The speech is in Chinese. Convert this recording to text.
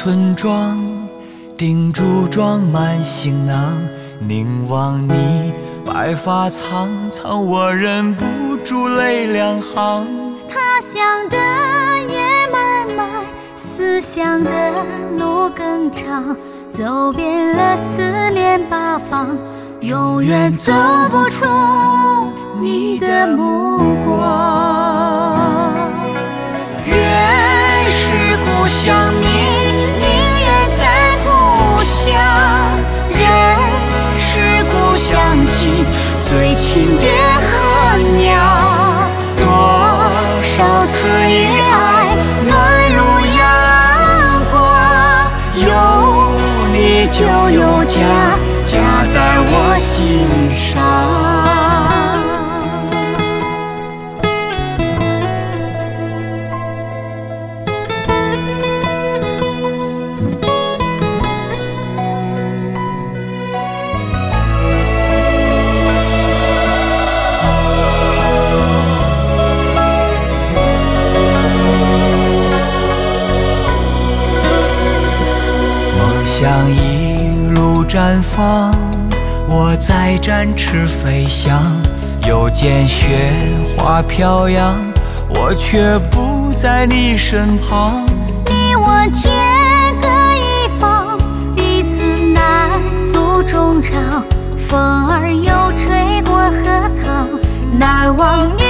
村庄，叮嘱装满行囊，凝望你白发苍苍，我忍不住泪两行。 他乡的夜漫漫，思乡的路更长，走遍了四面八方，永远走不出你的目光。 愿是故乡明，宁愿在故乡； 人是故乡情，最亲爹和娘。 多少次以爱暖如阳光，有你就有家，家在我心上。像一路绽放，我在展翅飞翔，又见雪花飘扬，我却不在你身旁。 你我天各一方，彼此难诉衷肠，风儿又吹过荷塘，难忘